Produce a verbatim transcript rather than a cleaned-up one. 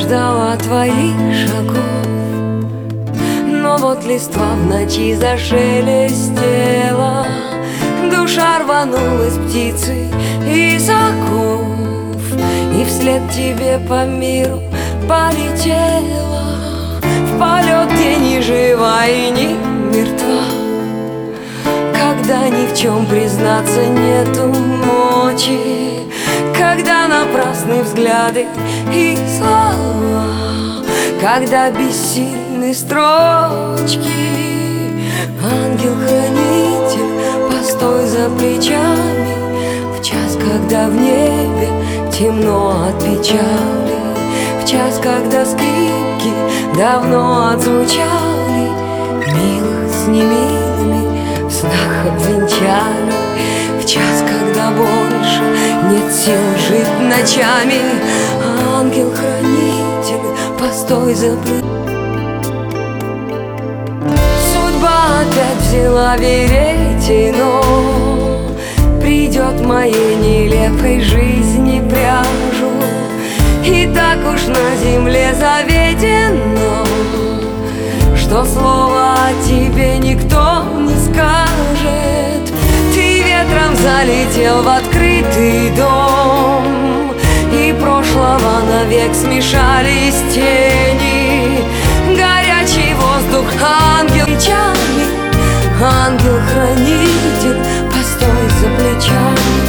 ждала твоих шагов, но вот листва в ночи зашелестела, душа рванулась птицей из оков, и вслед тебе по миру полетела, в полет, где ни жива и ни мертва, когда ни в чем признаться нету мочи, когда напрасны взгляды и слова, когда бессильны строчки. Ангел-хранитель, постой за плечами, в час, когда в небе темно от печали, в час, когда скрипки давно отзвучали, милых с немилыми в снах обвенчали, в час, когда больше нет сил жить ночами. Ангел-хранитель, постой за плечами. Судьба опять взяла веретено, придет моей нелепой жизни пряжу, и так уж на земле заведено, что слова о тебе никто не скажет. Ты ветром залетел в открытый дом, и прошлого навек смешались тени, горячий воздух, ангел плечами. Ангел-хранитель, постой за плечами.